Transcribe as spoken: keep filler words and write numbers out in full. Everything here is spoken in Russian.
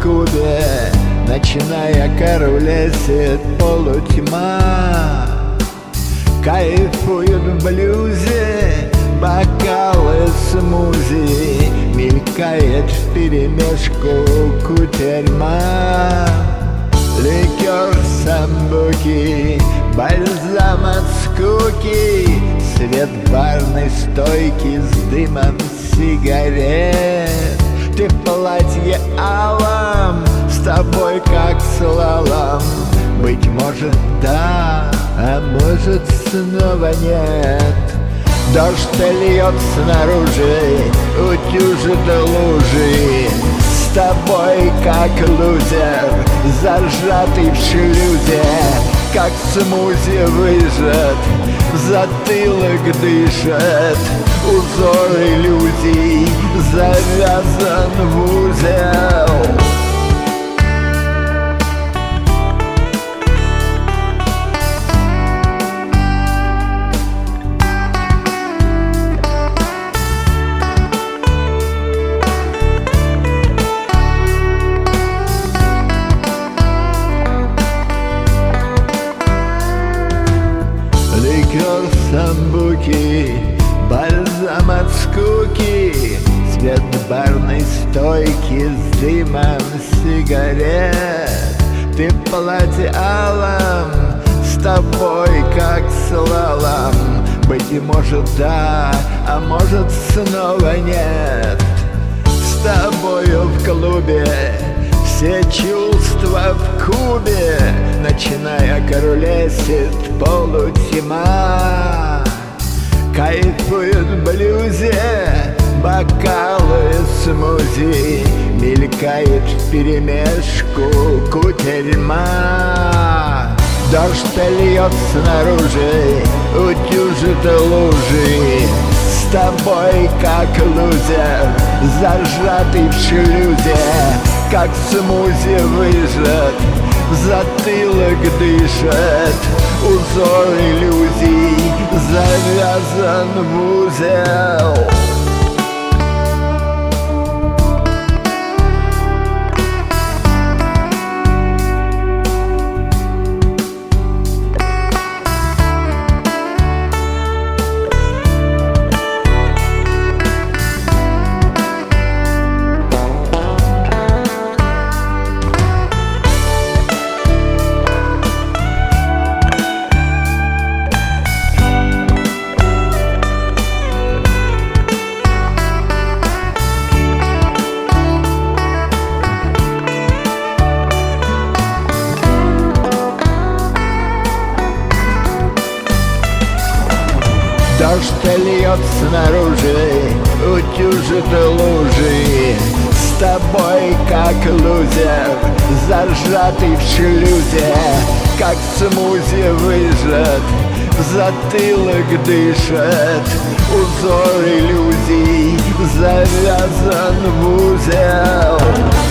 кубе, ночная куролесит полутьма. Кайфуют в блюзе бокалы смузи, мелькает вперемешку кутерьма. Ликер самбуки, бальзам от скуки, свет барной стойки с дымом сигарет. Ты в платье алом, с тобой как слалом. Быть может, да, а может, снова нет. Дождь льет снаружи, утюжит лужи. С тобой как лузер, зажатый в шлюзе. Как смузи выжат, затылок дышит. Узор иллюзий завязан в узел. Ликер самбуки, бальзам от скуки, свет барной стойки с дымом сигарет. Ты в платье алом, с тобой как слалом. Быть может, да, а может, снова нет. С тобою в клубе все чувства в кубе, ночная куролесит полутьма. Кайфуют в блюзе бокалы смузи, мелькает вперемешку кутерьма. Дождь льет снаружи, утюжит лужи. С тобой как лузер, зажатый в шлюзе. Как смузи выжат, затылок дышит. Узор иллюзий завязан в узел. Дождь льет снаружи, утюжит лужи. С тобой как лузер, зажатый в шлюзе. Как смузи выжат, затылок дышит. Узор иллюзий завязан в узел.